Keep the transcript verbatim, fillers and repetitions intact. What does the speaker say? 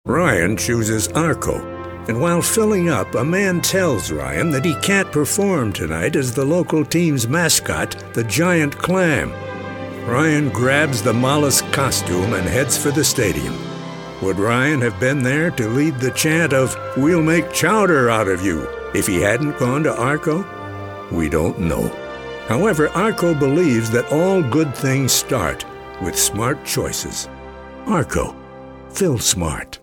Ryan chooses Arco, and while filling up, a man tells Ryan that he can't perform tonight as the local team's mascot, the giant clam. Ryan grabs the mollusk costume and heads for the stadium. Would Ryan have been there to lead the chant of "We'll make chowder out of you" if he hadn't gone to Arco? We don't know. However, Arco believes that all good things start with smart choices. Arco. Feel smart.